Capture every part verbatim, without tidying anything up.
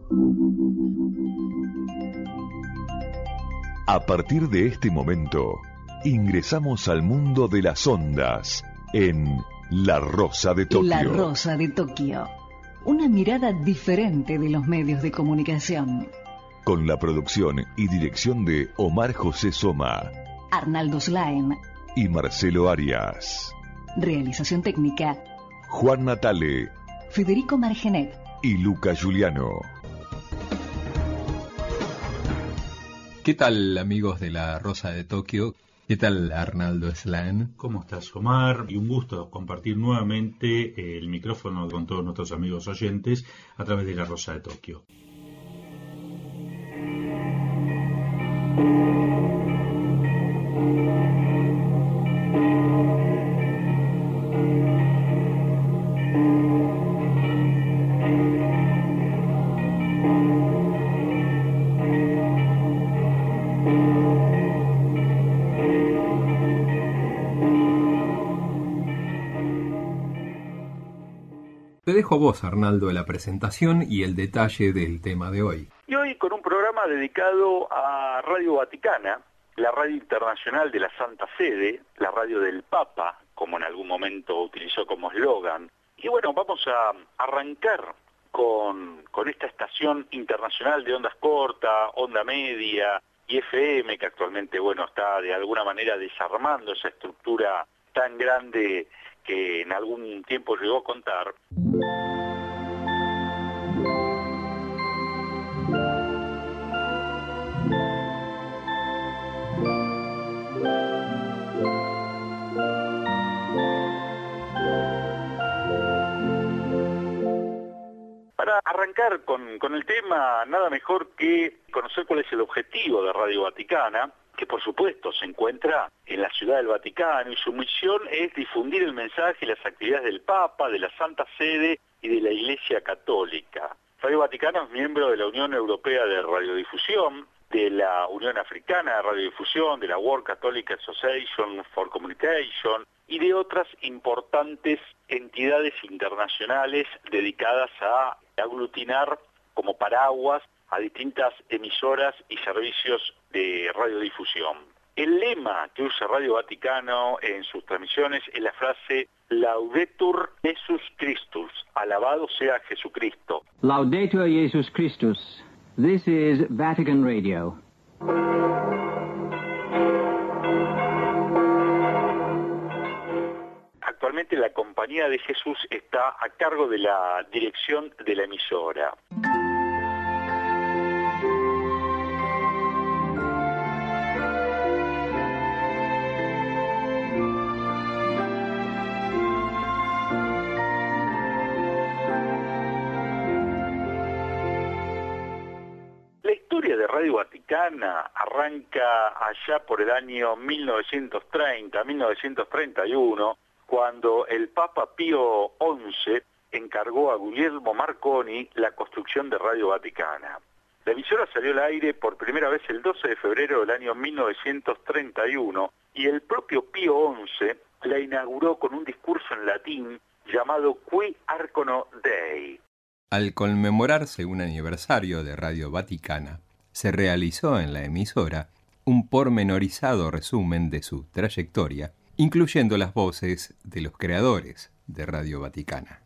A partir de este momento, ingresamos al mundo de las ondas en La Rosa de Tokio. La Rosa de Tokio. Una mirada diferente de los medios de comunicación. Con la producción y dirección de Omar José Soma, Arnaldo Slaen y Marcelo Arias. Realización técnica, Juan Natale, Federico Margenet y Luca Giuliano. ¿Qué tal, amigos de La Rosa de Tokio? ¿Qué tal, Arnaldo Slaen? ¿Cómo estás, Omar? Y un gusto compartir nuevamente el micrófono con todos nuestros amigos oyentes a través de La Rosa de Tokio. Te dejo a vos, Arnaldo, la presentación y el detalle del tema de hoy. Y hoy con un programa dedicado a Radio Vaticana, la radio internacional de la Santa Sede, la radio del Papa, como en algún momento utilizó como eslogan. Y bueno, vamos a arrancar con, con esta estación internacional de ondas cortas, onda media y F M, que actualmente, bueno, está de alguna manera desarmando esa estructura tan grande que en algún tiempo llegó a contar. Para arrancar con, con el tema, nada mejor que conocer cuál es el objetivo de Radio Vaticana, que por supuesto se encuentra en la Ciudad del Vaticano, y su misión es difundir el mensaje y las actividades del Papa, de la Santa Sede y de la Iglesia Católica. Radio Vaticano es miembro de la Unión Europea de Radiodifusión, de la Unión Africana de Radiodifusión, de la World Catholic Association for Communication y de otras importantes entidades internacionales dedicadas a aglutinar como paraguas a distintas emisoras y servicios de radiodifusión. El lema que usa Radio Vaticano en sus transmisiones es la frase Laudetur Jesus Christus, alabado sea Jesucristo. Laudetur Jesus Christus. This is Vatican Radio. Actualmente la Compañía de Jesús está a cargo de la dirección de la emisora. La historia de Radio Vaticana arranca allá por el año mil novecientos treinta, mil novecientos treinta y uno, cuando el Papa Pío once encargó a Guglielmo Marconi la construcción de Radio Vaticana. La emisora salió al aire por primera vez el doce de febrero del año mil novecientos treinta y uno y el propio Pío once la inauguró con un discurso en latín llamado Qui Arcono Dei. Al conmemorarse un aniversario de Radio Vaticana, se realizó en la emisora un pormenorizado resumen de su trayectoria, incluyendo las voces de los creadores de Radio Vaticana.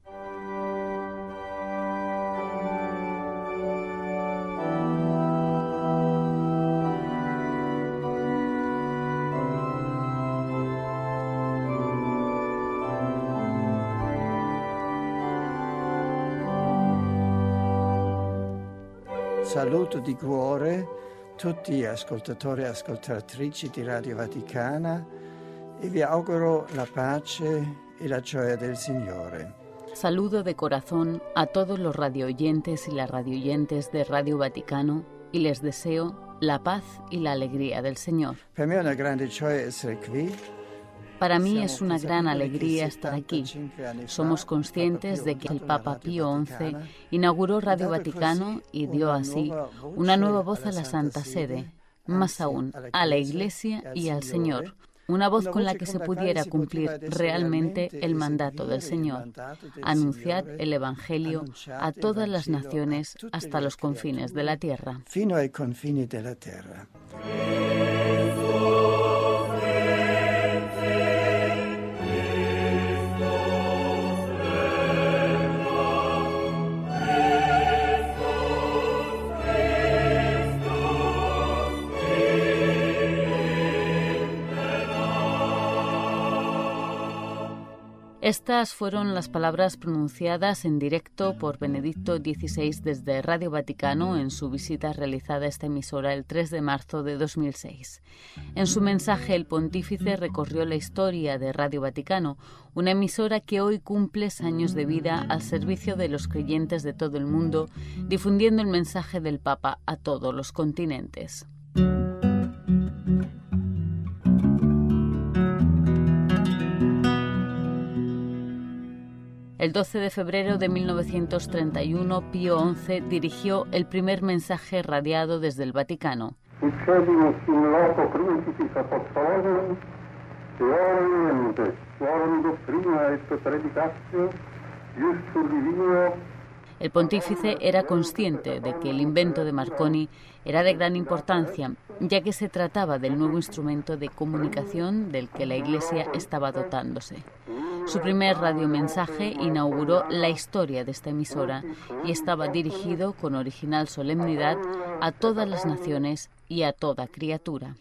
Saluto di cuore tutti gli ascoltatori e ascoltatrici di Radio Vaticana e vi auguro la pace y la gioia del Signore. Saludo de corazón a todos los radioyentes y las radioyentes de Radio Vaticano y les deseo la paz y la alegría del Señor. Per me è una grande gioia essere qui. Para mí es una gran alegría estar aquí. Somos conscientes de que el Papa Pío once inauguró Radio Vaticano y dio así una nueva voz a la Santa Sede, más aún a la Iglesia y al Señor, una voz con la que se pudiera cumplir realmente el mandato del Señor, anunciar el Evangelio a todas las naciones hasta los confines de la tierra. Fino ai confini della terra. Estas fueron las palabras pronunciadas en directo por Benedicto dieciséis desde Radio Vaticano en su visita realizada a esta emisora el tres de marzo de dos mil seis. En su mensaje, el pontífice recorrió la historia de Radio Vaticano, una emisora que hoy cumple años de vida al servicio de los creyentes de todo el mundo, difundiendo el mensaje del Papa a todos los continentes. El doce de febrero de mil novecientos treinta y uno, Pío once dirigió el primer mensaje radiado desde el Vaticano. El pontífice era consciente de que el invento de Marconi era de gran importancia, ya que se trataba del nuevo instrumento de comunicación del que la Iglesia estaba dotándose. Su primer radiomensaje inauguró la historia de esta emisora y estaba dirigido con original solemnidad a todas las naciones y a toda criatura.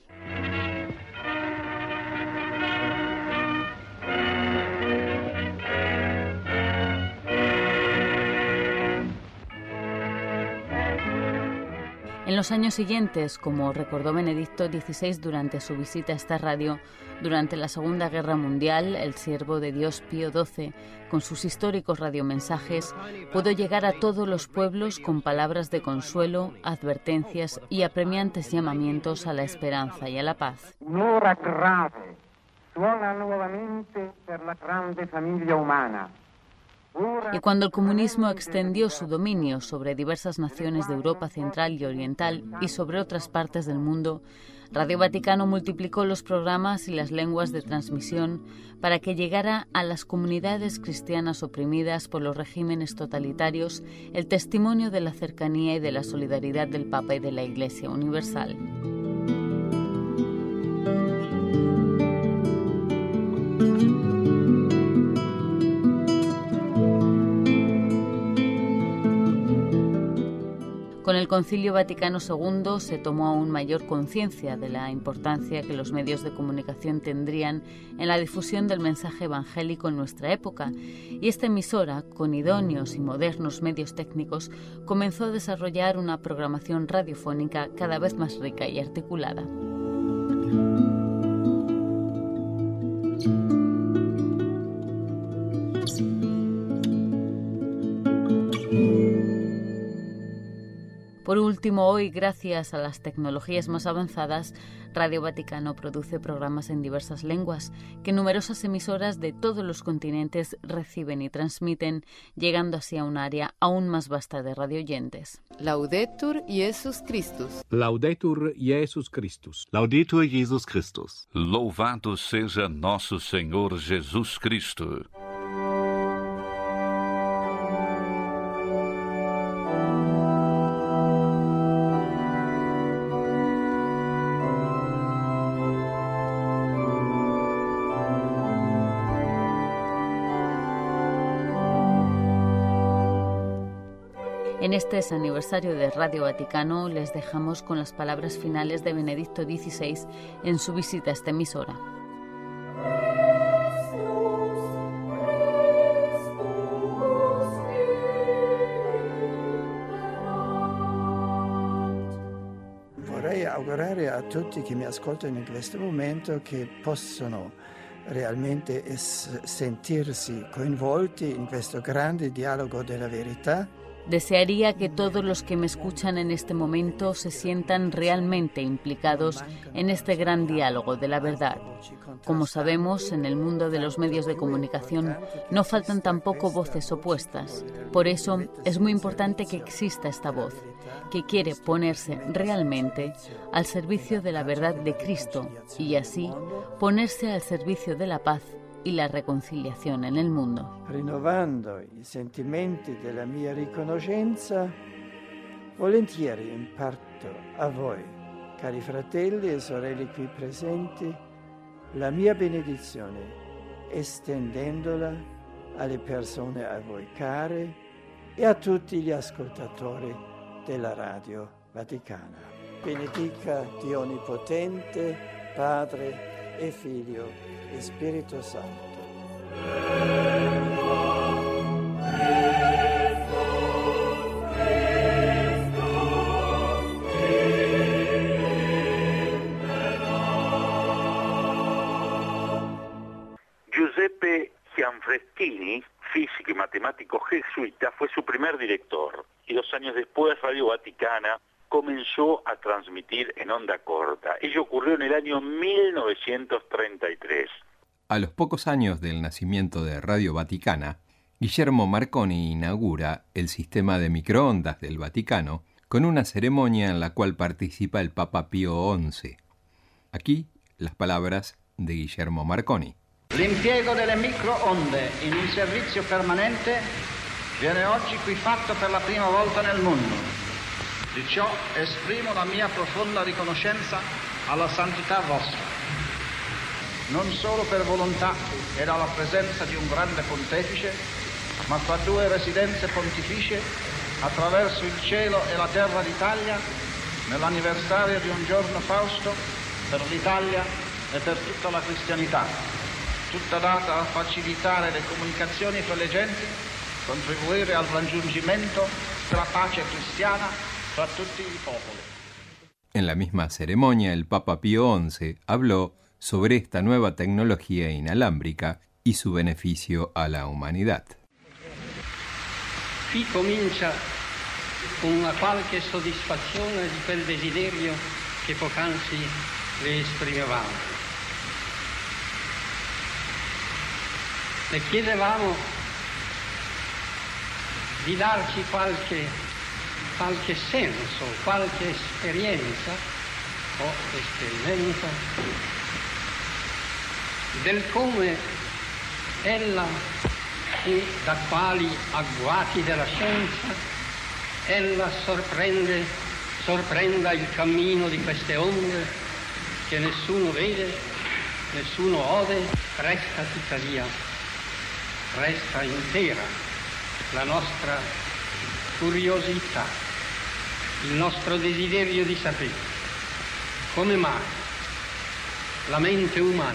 En los años siguientes, como recordó Benedicto dieciséis durante su visita a esta radio, durante la Segunda Guerra Mundial, el siervo de Dios Pío doce, con sus históricos radiomensajes, pudo llegar a todos los pueblos con palabras de consuelo, advertencias y apremiantes llamamientos a la esperanza y a la paz. Un'ora grave suona nuovamente per la grande famiglia umana. Y cuando el comunismo extendió su dominio sobre diversas naciones de Europa Central y Oriental y sobre otras partes del mundo, Radio Vaticano multiplicó los programas y las lenguas de transmisión para que llegara a las comunidades cristianas oprimidas por los regímenes totalitarios el testimonio de la cercanía y de la solidaridad del Papa y de la Iglesia Universal. Con el Concilio Vaticano segundo se tomó aún mayor conciencia de la importancia que los medios de comunicación tendrían en la difusión del mensaje evangélico en nuestra época, y esta emisora, con idóneos y modernos medios técnicos, comenzó a desarrollar una programación radiofónica cada vez más rica y articulada. Por último, hoy, gracias a las tecnologías más avanzadas, Radio Vaticano produce programas en diversas lenguas que numerosas emisoras de todos los continentes reciben y transmiten, llegando así a un área aún más vasta de radioyentes. Laudetur Jesus Christus. Laudetur Jesus Christus. Laudetur Jesus Christus. Louvado seja nosso Senhor Jesus Cristo. En este aniversario de Radio Vaticano les dejamos con las palabras finales de Benedicto dieciséis en su visita a esta emisora. Vorrei augurare a tutti che mi ascoltano in questo momento che possono realmente es- sentirsi coinvolti in questo grande dialogo della verità Desearía que todos los que me escuchan en este momento se sientan realmente implicados en este gran diálogo de la verdad. Como sabemos, en el mundo de los medios de comunicación no faltan tampoco voces opuestas. Por eso es muy importante que exista esta voz, que quiere ponerse realmente al servicio de la verdad de Cristo y así ponerse al servicio de la paz y la reconciliación en el mundo. Rinnovando i sentimenti della mia riconoscenza, volentieri imparto a voi, cari fratelli e sorelle qui presenti, la mia benedizione, estendendola alle persone a voi care e a tutti gli ascoltatori della Radio Vaticana. Benedica Dio Onnipotente, Padre e Figlio e Spirito Santo. Giuseppe Gianfreschini, físico y matemático jesuita, fue su primer director y dos años después Radio Vaticana comenzó a transmitir en onda corta. Ello ocurrió en el año mil novecientos treinta y tres. A los pocos años del nacimiento de Radio Vaticana, Guillermo Marconi inaugura el sistema de microondas del Vaticano con una ceremonia en la cual participa el Papa Pío once. Aquí las palabras de Guillermo Marconi. L'impiego delle microonde in un servizio permanente viene oggi qui fatto per la prima volta nel mondo. Di ciò esprimo la mia profonda riconoscenza alla santità vostra, non solo per volontà e dalla presenza di un grande pontefice, ma fra due residenze pontificie attraverso il cielo e la terra d'Italia nell'anniversario di un giorno fausto per l'Italia e per tutta la cristianità, tutta data a facilitare le comunicazioni fra le genti, contribuire al raggiungimento della pace cristiana fra tutti i popoli. En la misma ceremonia, el Papa Pío once habló sobre esta nueva tecnología inalámbrica y su beneficio a la humanidad. Qui comincia con una qualche soddisfazione di quel desiderio che poc'anzi le esprimevamo. Le chiedevamo di darci qualche qualche senso, qualche esperienza o esperimento del come ella e da quali agguati della scienza ella sorprende, sorprenda il cammino di queste onde che nessuno vede, nessuno ode, resta tuttavia, resta intera la nostra curiosità, il nostro desiderio di sapere come mai la mente umana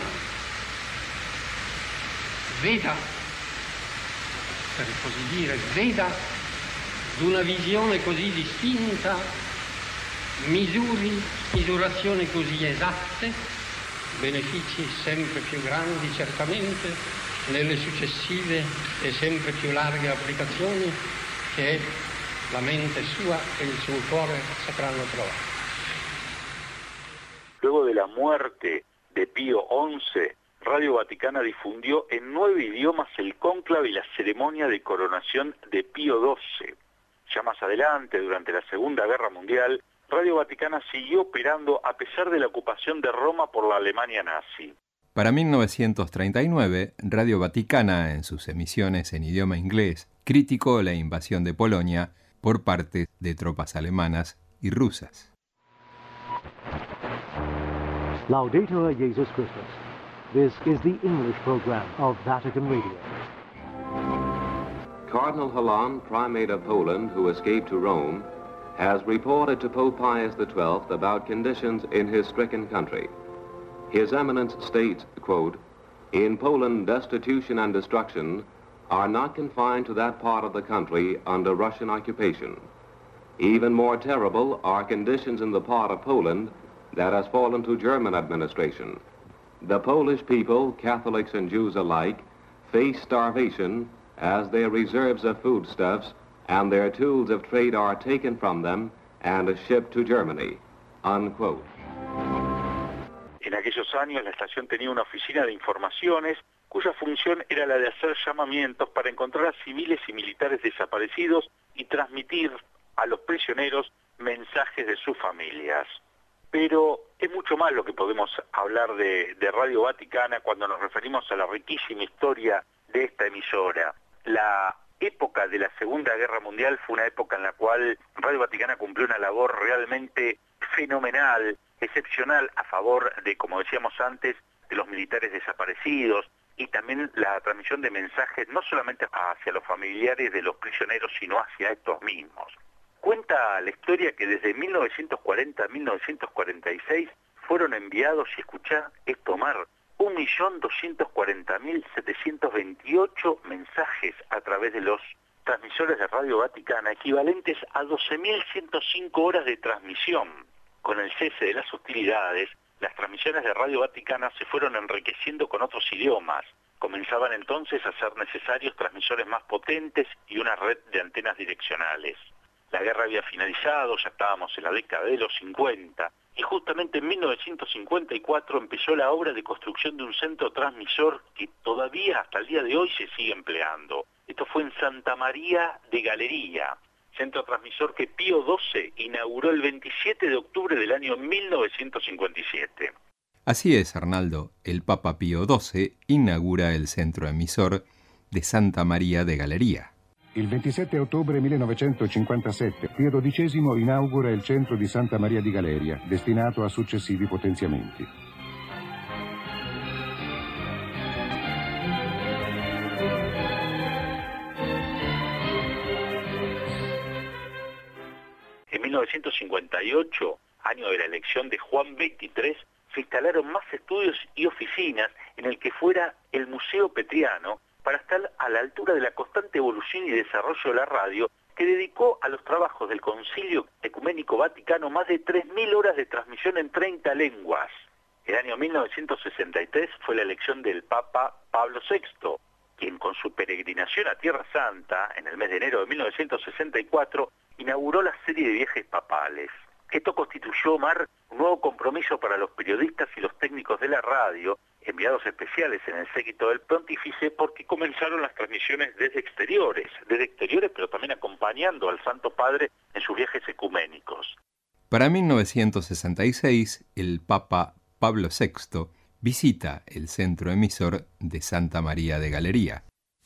veda, per così dire, veda d'una visione così distinta, misuri misurazioni così esatte, benefici sempre più grandi certamente nelle successive e sempre più larghe applicazioni che la mente sua e il suo cuore sapranno trovare. Luego de la muerte de Pío once, Radio Vaticana difundió en nueve idiomas el cónclave y la ceremonia de coronación de Pío doce. Ya más adelante, durante la Segunda Guerra Mundial, Radio Vaticana siguió operando a pesar de la ocupación de Roma por la Alemania nazi. Para mil novecientos treinta y nueve, Radio Vaticana, en sus emisiones en idioma inglés, criticó la invasión de Polonia por parte de tropas alemanas y rusas. Laudetur Jesus Christus. This is the English program of Vatican Radio. Cardinal Holland, Primate of Poland, who escaped to Rome, has reported to Pope Pius the twelfth about conditions in his stricken country. His Eminence states, quote, "In Poland, destitution and destruction are not confined to that part of the country under Russian occupation. Even more terrible are conditions in the part of Poland that has fallen to German administration. The Polish people, Catholics and Jews alike, face starvation as their reserves of foodstuffs and their tools of trade are taken from them and shipped to Germany, unquote. En aquellos años la estación tenía una oficina de informaciones cuya función era la de hacer llamamientos para encontrar a civiles y militares desaparecidos y transmitir a los prisioneros mensajes de sus familias. Pero es mucho más lo que podemos hablar de, de Radio Vaticana cuando nos referimos a la riquísima historia de esta emisora. La época de la Segunda Guerra Mundial fue una época en la cual Radio Vaticana cumplió una labor realmente fenomenal, excepcional a favor de, como decíamos antes, de los militares desaparecidos y también la transmisión de mensajes no solamente hacia los familiares de los prisioneros, sino hacia estos mismos. Cuenta la historia que desde mil novecientos cuarenta a mil novecientos cuarenta y seis fueron enviados, y escuchá esto, Mar, un millón doscientos cuarenta mil setecientos veintiocho mensajes a través de los transmisores de Radio Vaticana, equivalentes a doce mil ciento cinco horas de transmisión. Con el cese de las hostilidades, las transmisiones de Radio Vaticana se fueron enriqueciendo con otros idiomas. Comenzaban entonces a ser necesarios transmisores más potentes y una red de antenas direccionales. La guerra había finalizado, ya estábamos en la década de los cincuenta, y justamente en mil novecientos cincuenta y cuatro empezó la obra de construcción de un centro transmisor que todavía hasta el día de hoy se sigue empleando. Esto fue en Santa María de Galería, centro transmisor que Pío doce inauguró el veintisiete de octubre del año mil novecientos cincuenta y siete. Así es, Arnaldo, el Papa Pío doce inaugura el centro emisor de Santa María de Galería. Il ventisette ottobre millenovecentocinquantasette Pio dodicesimo inaugura il centro di Santa Maria di Galeria, destinato a successivi potenziamenti. En mil novecientos cincuenta y ocho, año de la elección de Juan veintitrés, se instalaron más estudios y oficinas en el que fuera el Museo Petriano, para estar a la altura de la constante evolución y desarrollo de la radio, que dedicó a los trabajos del Concilio Ecuménico Vaticano más de tres mil horas de transmisión en treinta lenguas. El año mil novecientos sesenta y tres fue la elección del Papa Pablo sexto, quien con su peregrinación a Tierra Santa, en el mes de enero de mil novecientos sesenta y cuatro, inauguró la serie de viajes papales. Esto constituyó, Omar, un nuevo compromiso para los periodistas y los técnicos de la radio, enviados especiales en el séquito del pontífice, porque comenzaron las transmisiones desde exteriores, desde exteriores pero también acompañando al Santo Padre en sus viajes ecuménicos. Para mil novecientos sesenta y seis, el Papa Pablo sexto visita el centro emisor de Santa Maria de Galeria.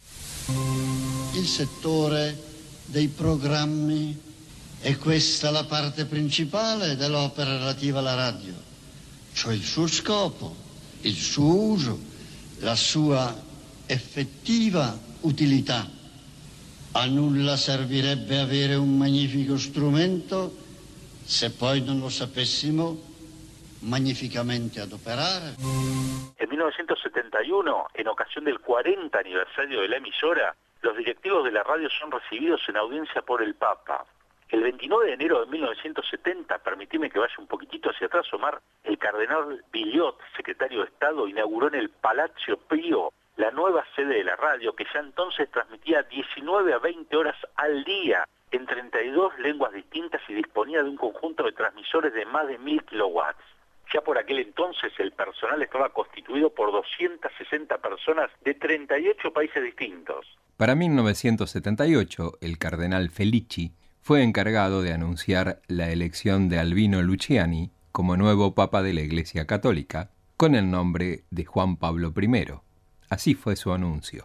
Il settore dei programmi è questa la parte principale dell'opera relativa alla radio, cioè il suo scopo, il suo uso, la sua effettiva utilità. A nulla servirebbe avere un magnifico strumento se poi non lo sapessimo magnificamente adoperare. En mil novecientos setenta y uno, en ocasión del cuarenta aniversario de la emisora, los directivos de la radio son recibidos en audiencia por el Papa. El veintinueve de enero de mil novecientos setenta, permitime que vaya un poquitito hacia atrás, Omar, el cardenal Billiot, secretario de Estado, inauguró en el Palazzo Pío la nueva sede de la radio, que ya entonces transmitía diecinueve a veinte horas al día en treinta y dos lenguas distintas y disponía de un conjunto de transmisores de más de mil kilowatts. Ya por aquel entonces el personal estaba constituido por doscientas sesenta personas de treinta y ocho países distintos. Para mil novecientos setenta y ocho, el cardenal Felici fue encargado de anunciar la elección de Albino Luciani como nuevo Papa de la Iglesia Católica, con el nombre de Juan Pablo primero. Así fue su anuncio.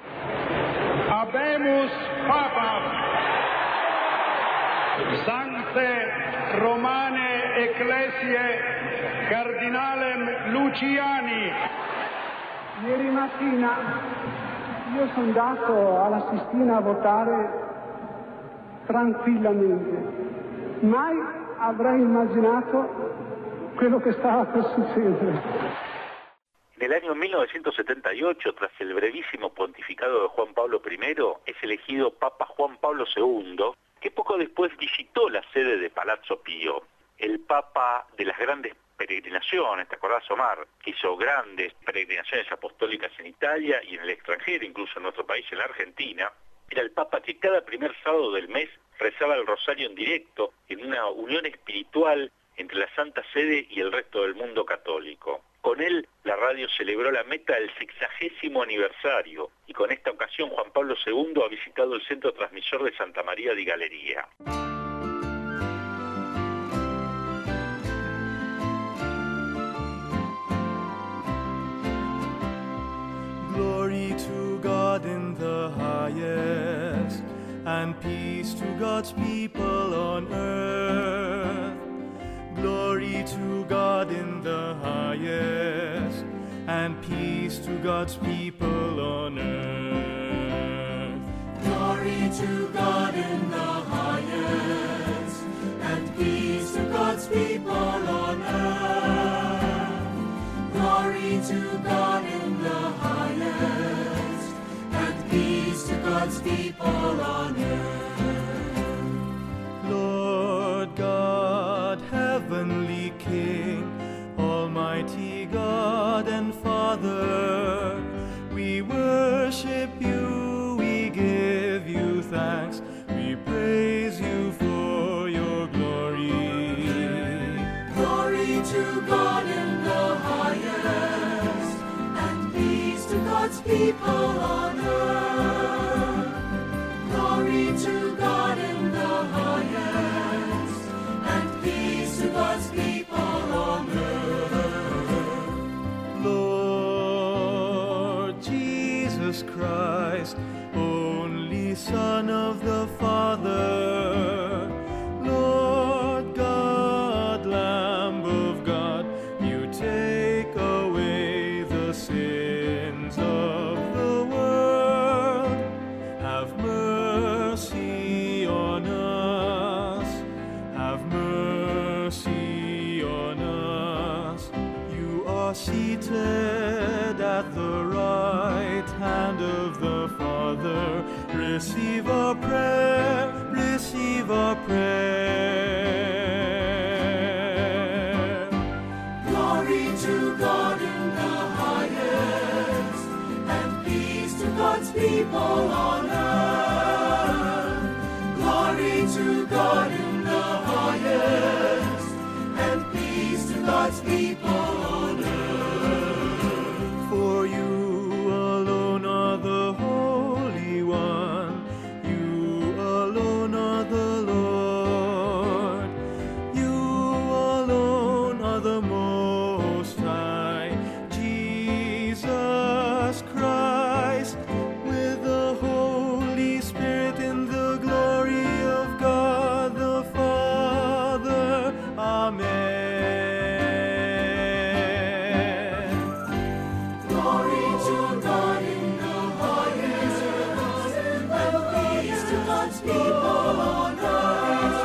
Habemus Papa, Sancte Romane Ecclesiae Cardinalem Luciani. Ieri mattina io sono andato alla Sistina a votare tranquillamente. Mai avrei immaginato quello che stava per succedere. En el año mil novecientos setenta y ocho, tras el brevísimo pontificado de Juan Pablo primero, es elegido Papa Juan Pablo segundo, que poco después visitó la sede de Palazzo Pío. El Papa de las grandes peregrinaciones, ¿te acordás, Omar? Que hizo grandes peregrinaciones apostólicas en Italia y en el extranjero, incluso en nuestro país, en la Argentina. era el Papa que cada primer sábado del mes rezaba el rosario en directo, en una unión espiritual entre la Santa Sede y el resto del mundo católico. Con él, la radio celebró la meta del sexagésimo aniversario, y con esta ocasión Juan Pablo segundo ha visitado el centro transmisor de Santa María di Galleria. Glory to God in the highest, and peace to God's people on earth. Glory to God in the highest, and peace to God's people on earth. Glory to God in the highest, and peace to God's people on earth. Glory to God in the highest, and peace to God's people on earth. Lord God, heavenly King, Almighty God and Father, we worship you, we give you thanks, we praise you for your glory. Glory to God in the highest, and peace to God's people on earth. Glory to God in the highest, and peace to God's people on earth. Lord Jesus Christ, only Son of the Father, Lord God, Lamb of God, you take away the sins of the world. Have mercy on us, have mercy on us. You are seated at the right hand of the Father. Receive our prayer, receive our prayer. Glory to God in the highest, and peace to God's people on earth. Glory to God in the highest, and peace to God's people on earth. For you alone are the Holy One, you alone are the Lord, you alone are the Most High, Jesus Christ, with the Holy Spirit in the glory of God the Father. Amen. Glory to God in the highest, and peace to God's people on earth.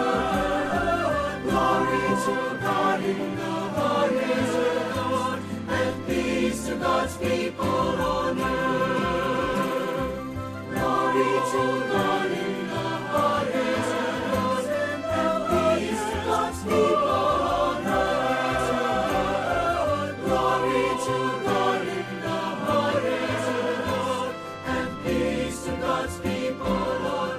Glory to God in the highest, and peace to God's people on earth. Glory to God in the highest, and peace to God's people on earth. Glory to God in the highest, and peace to God's people on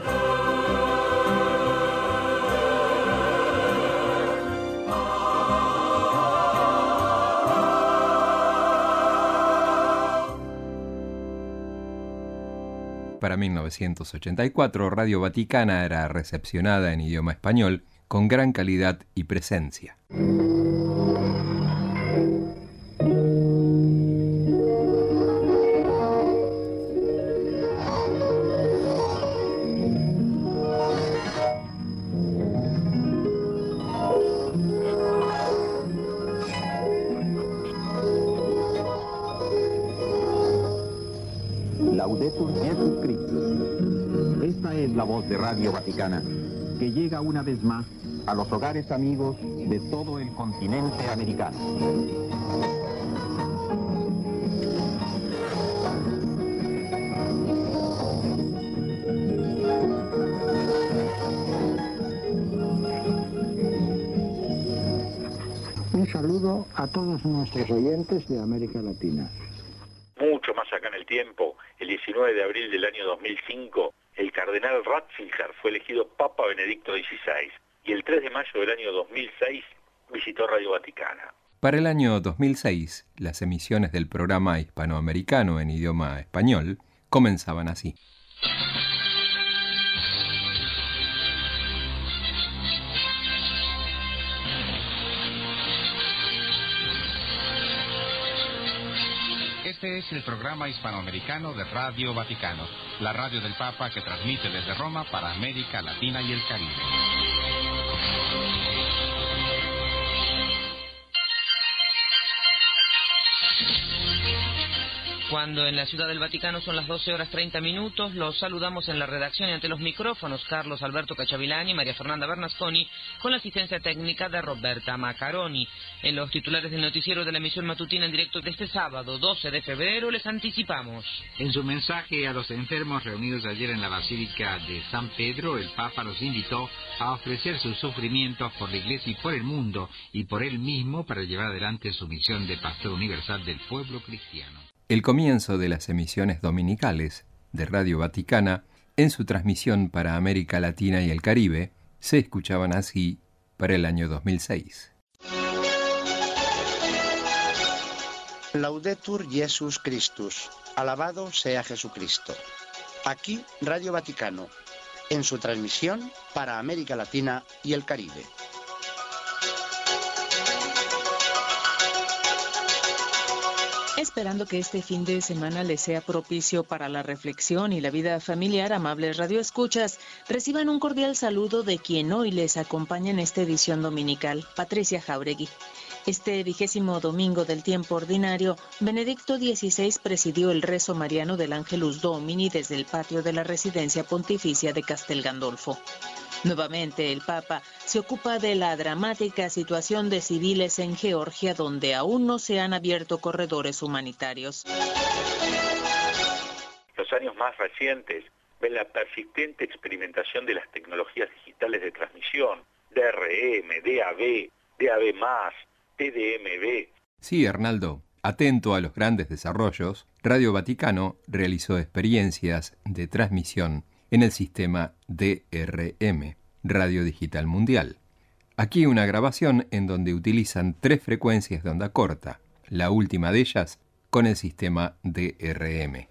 Para mil novecientos ochenta y cuatro, Radio Vaticana era recepcionada en idioma español con gran calidad y presencia. Laudetur Jesus Christus. Esta es la voz de Radio Vaticana, que llega una vez más a los hogares amigos de todo el continente americano. Un saludo a todos nuestros oyentes de América Latina. Mucho más acá en el tiempo, el diecinueve de abril del año dos mil cinco, el cardenal Ratzinger fue elegido Papa Benedicto dieciséis y el tres de mayo del año dos mil seis visitó Radio Vaticana. Para el año dos mil seis, las emisiones del programa hispanoamericano en idioma español comenzaban así. Este es el programa hispanoamericano de Radio Vaticano, la radio del Papa que transmite desde Roma para América Latina y el Caribe. Cuando en la Ciudad del Vaticano son las doce horas treinta minutos, los saludamos en la redacción y ante los micrófonos Carlos Alberto Cacciavillani y María Fernanda Bernasconi, con la asistencia técnica de Roberta Macaroni. En los titulares del noticiero de la emisión matutina en directo de este sábado, doce de febrero, les anticipamos. En su mensaje a los enfermos reunidos ayer en la Basílica de San Pedro, el Papa los invitó a ofrecer sus sufrimientos por la Iglesia y por el mundo, y por él mismo para llevar adelante su misión de pastor universal del pueblo cristiano. El comienzo de las emisiones dominicales de Radio Vaticana en su transmisión para América Latina y el Caribe se escuchaban así para el año dos mil seis. Laudetur Jesus Christus, alabado sea Jesucristo. Aquí Radio Vaticano, en su transmisión para América Latina y el Caribe. Esperando que este fin de semana les sea propicio para la reflexión y la vida familiar, amables radioescuchas, reciban un cordial saludo de quien hoy les acompaña en esta edición dominical, Patricia Jauregui. Este vigésimo domingo del tiempo ordinario, Benedicto dieciséis presidió el rezo mariano del Angelus Domini desde el patio de la residencia pontificia de Castel Gandolfo. Nuevamente, el Papa se ocupa de la dramática situación de civiles en Georgia, donde aún no se han abierto corredores humanitarios. Los años más recientes ven la persistente experimentación de las tecnologías digitales de transmisión, D R M, D A B, D A B más, T D M B. Sí, Arnaldo. Atento a los grandes desarrollos, Radio Vaticano realizó experiencias de transmisión en el sistema D R M, Radio Digital Mundial. Aquí una grabación en donde utilizan tres frecuencias de onda corta, la última de ellas con el sistema D R M.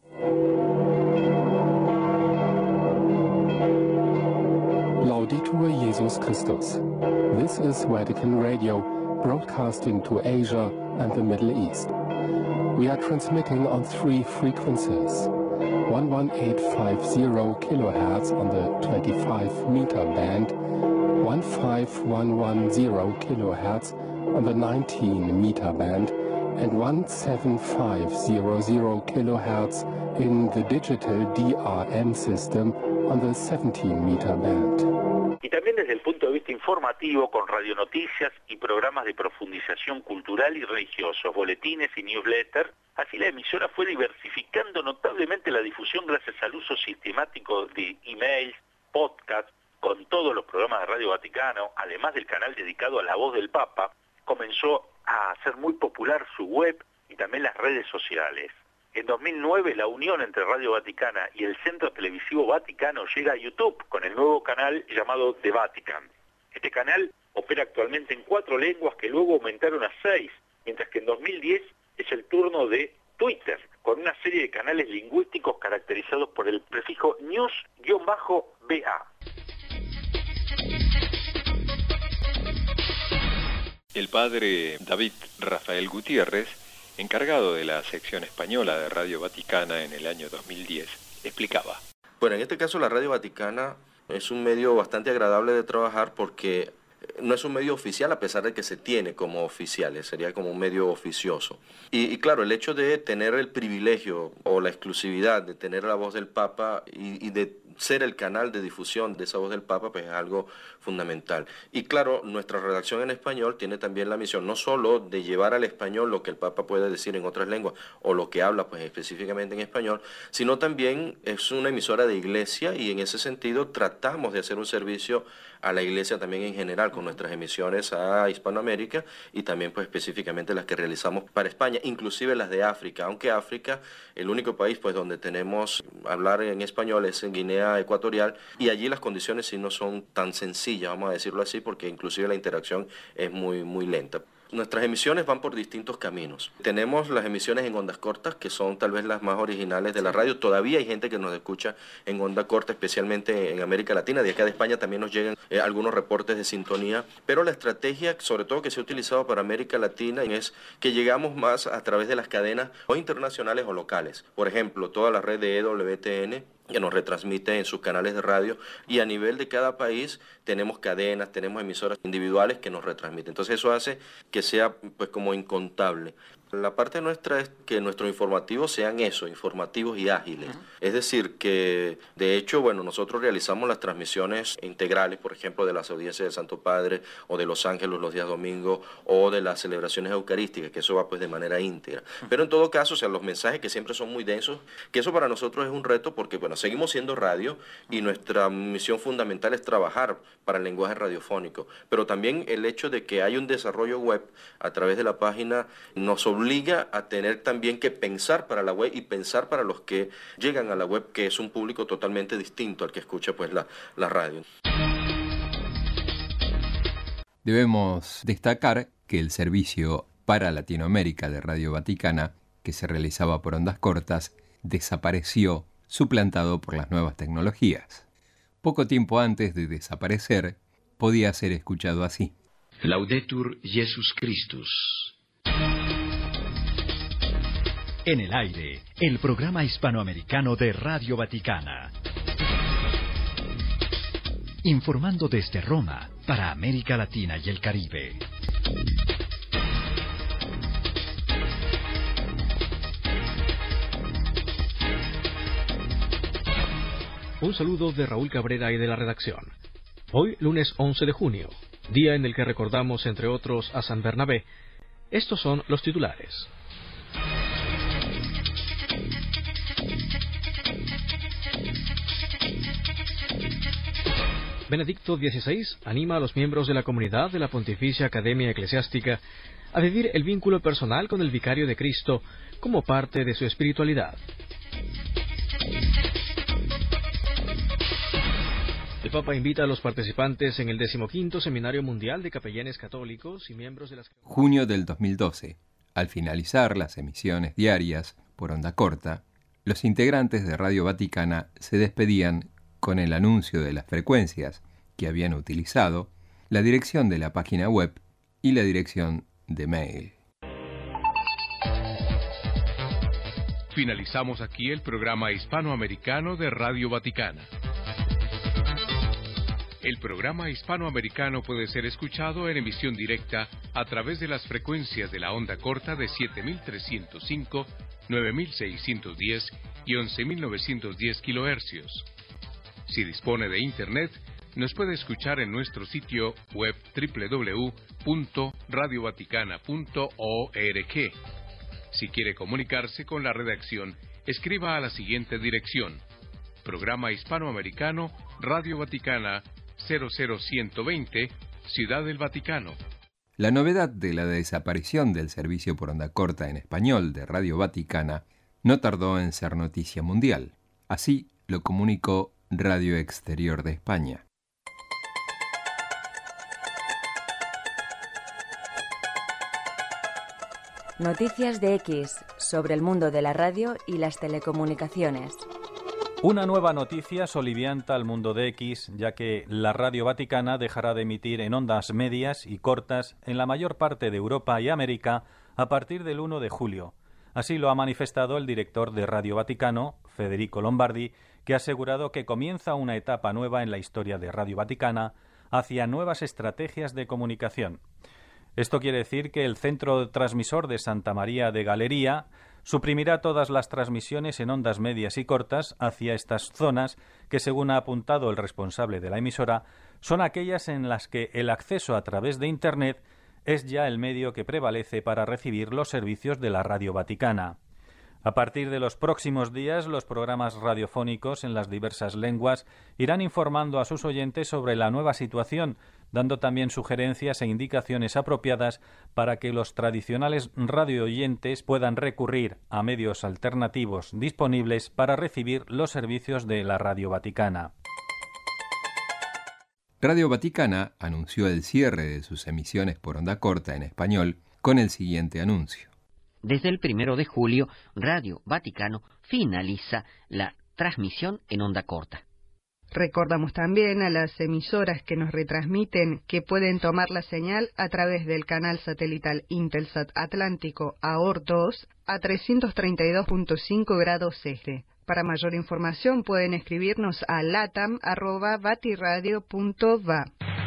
Laudetur Jesus Christus. This is Vatican Radio, broadcasting to Asia and the Middle East. We are transmitting on three frequencies. one eighteen fifty kilohertz on the twenty-five meter band, fifteen ten kilohertz on the nineteen meter band, and seventeen hundred kilohertz in the digital D R M system on the seventeen meter band. Y también desde el punto de vista informativo, con radionoticias y programas de profundización cultural y religiosos, boletines y newsletters. Así la emisora fue diversificando notablemente la difusión gracias al uso sistemático de emails, podcasts, con todos los programas de Radio Vaticano, además del canal dedicado a la voz del Papa. Comenzó a ser muy popular su web y también las redes sociales. En dos mil nueve, la unión entre Radio Vaticana y el Centro Televisivo Vaticano llega a YouTube con el nuevo canal llamado The Vatican. Este canal opera actualmente en cuatro lenguas que luego aumentaron a seis, mientras que en dos mil diez es el turno de Twitter, con una serie de canales lingüísticos caracterizados por el prefijo news-B A. El padre David Rafael Gutiérrez, encargado de la sección española de Radio Vaticana en el año dos mil diez, explicaba. Bueno, en este caso la Radio Vaticana es un medio bastante agradable de trabajar porque no es un medio oficial a pesar de que se tiene como oficial, sería como un medio oficioso. Y, y claro, el hecho de tener el privilegio o la exclusividad de tener la voz del Papa y, y de ser el canal de difusión de esa voz del Papa, pues es algo fundamental. Y claro, nuestra redacción en español tiene también la misión no solo de llevar al español lo que el Papa puede decir en otras lenguas o lo que habla pues específicamente en español, sino también es una emisora de iglesia y en ese sentido tratamos de hacer un servicio a la iglesia también en general, Panamá, con nuestras emisiones a Hispanoamérica y también pues específicamente las que realizamos para España, inclusive las de África, aunque África, el único país pues donde tenemos hablar en español es en Guinea Ecuatorial, y allí las condiciones sí no son tan sencillas, vamos a decirlo así, porque inclusive la interacción es muy, muy lenta. Nuestras emisiones van por distintos caminos. Tenemos las emisiones en ondas cortas, que son tal vez las más originales de la radio. Todavía hay gente que nos escucha en onda corta, especialmente en América Latina. De acá de España también nos llegan eh, algunos reportes de sintonía. Pero la estrategia, sobre todo que se ha utilizado para América Latina, es que llegamos más a través de las cadenas o internacionales o locales. Por ejemplo, toda la red de E W T N, que nos retransmite en sus canales de radio, y a nivel de cada país tenemos cadenas, tenemos emisoras individuales que nos retransmiten. Entonces eso hace que sea pues como incontable. La parte nuestra es que nuestros informativos sean eso, informativos y ágiles. Uh-huh. Es decir, que de hecho, bueno, nosotros realizamos las transmisiones integrales, por ejemplo, de las audiencias del Santo Padre o de los ángeles los días domingos o de las celebraciones eucarísticas, que eso va pues de manera íntegra. Uh-huh. Pero en todo caso, o sea, los mensajes que siempre son muy densos, que eso para nosotros es un reto porque, bueno, seguimos siendo radio y nuestra misión fundamental es trabajar para el lenguaje radiofónico. Pero también el hecho de que hay un desarrollo web a través de la página nos obliga obliga a tener también que pensar para la web y pensar para los que llegan a la web, que es un público totalmente distinto al que escucha pues la, la radio. Debemos destacar que el servicio para Latinoamérica de Radio Vaticana, que se realizaba por ondas cortas, desapareció, suplantado por las nuevas tecnologías. Poco tiempo antes de desaparecer, podía ser escuchado así. Laudetur Jesus Christus. En el aire, el programa hispanoamericano de Radio Vaticana. Informando desde Roma para América Latina y el Caribe. Un saludo de Raúl Cabrera y de la redacción. Hoy, lunes once de junio, día en el que recordamos, entre otros, a San Bernabé. Estos son los titulares. Benedicto dieciséis anima a los miembros de la comunidad de la Pontificia Academia Eclesiástica a vivir el vínculo personal con el Vicario de Cristo como parte de su espiritualidad. El Papa invita a los participantes en el decimoquinto Seminario Mundial de Capellanes Católicos y miembros de las... Junio del dos mil doce. Al finalizar las emisiones diarias por onda corta, los integrantes de Radio Vaticana se despedían con el anuncio de las frecuencias que habían utilizado, la dirección de la página web y la dirección de mail. Finalizamos aquí el programa hispanoamericano de Radio Vaticana. El programa hispanoamericano puede ser escuchado en emisión directa a través de las frecuencias de la onda corta de siete mil trescientos cinco, nueve mil seiscientos diez y once mil novecientos diez kilohercios. Si dispone de Internet, nos puede escuchar en nuestro sitio web doble u doble u doble u punto radio vaticana punto org. Si quiere comunicarse con la redacción, escriba a la siguiente dirección: Programa Hispanoamericano, Radio Vaticana, cero cero uno veinte, Ciudad del Vaticano. La novedad de la desaparición del servicio por onda corta en español de Radio Vaticana no tardó en ser noticia mundial. Así lo comunicó Radio Exterior de España. Noticias de X sobre el mundo de la radio y las telecomunicaciones. Una nueva noticia solivianta al mundo de X, ya que la Radio Vaticana dejará de emitir en ondas medias y cortas en la mayor parte de Europa y América a partir del uno de julio. Así lo ha manifestado el director de Radio Vaticano, Federico Lombardi, que ha asegurado que comienza una etapa nueva en la historia de Radio Vaticana hacia nuevas estrategias de comunicación. Esto quiere decir que el centro transmisor de Santa María de Galería suprimirá todas las transmisiones en ondas medias y cortas hacia estas zonas que, según ha apuntado el responsable de la emisora, son aquellas en las que el acceso a través de Internet es ya el medio que prevalece para recibir los servicios de la Radio Vaticana. A partir de los próximos días, los programas radiofónicos en las diversas lenguas irán informando a sus oyentes sobre la nueva situación, dando también sugerencias e indicaciones apropiadas para que los tradicionales radioyentes puedan recurrir a medios alternativos disponibles para recibir los servicios de la Radio Vaticana. Radio Vaticana anunció el cierre de sus emisiones por onda corta en español con el siguiente anuncio. Desde el primero de julio, Radio Vaticano finaliza la transmisión en onda corta. Recordamos también a las emisoras que nos retransmiten que pueden tomar la señal a través del canal satelital Intelsat Atlántico A O R dos a trescientos treinta y dos punto cinco grados este. Para mayor información pueden escribirnos a latam arroba vatiradio punto va.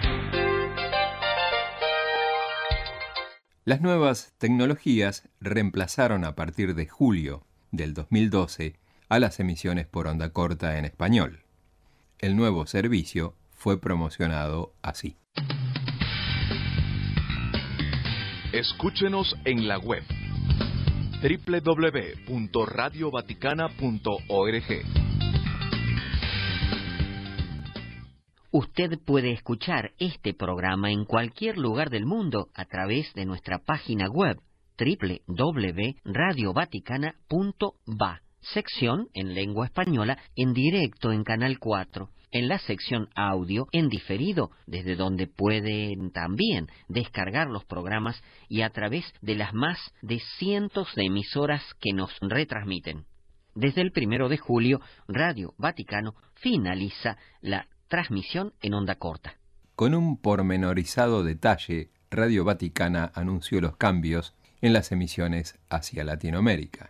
Las nuevas tecnologías reemplazaron a partir de julio del dos mil doce a las emisiones por onda corta en español. El nuevo servicio fue promocionado así. Escúchenos en la web doble u doble u doble u punto radio vaticana punto org. Usted puede escuchar este programa en cualquier lugar del mundo a través de nuestra página web doble u doble u doble u punto radio vaticana punto va. Sección en lengua española en directo en Canal cuatro, en la sección audio en diferido, desde donde pueden también descargar los programas y a través de las más de cientos de emisoras que nos retransmiten. Desde el primero de julio, Radio Vaticano finaliza la transmisión en onda corta. Con un pormenorizado detalle, Radio Vaticana anunció los cambios en las emisiones hacia Latinoamérica.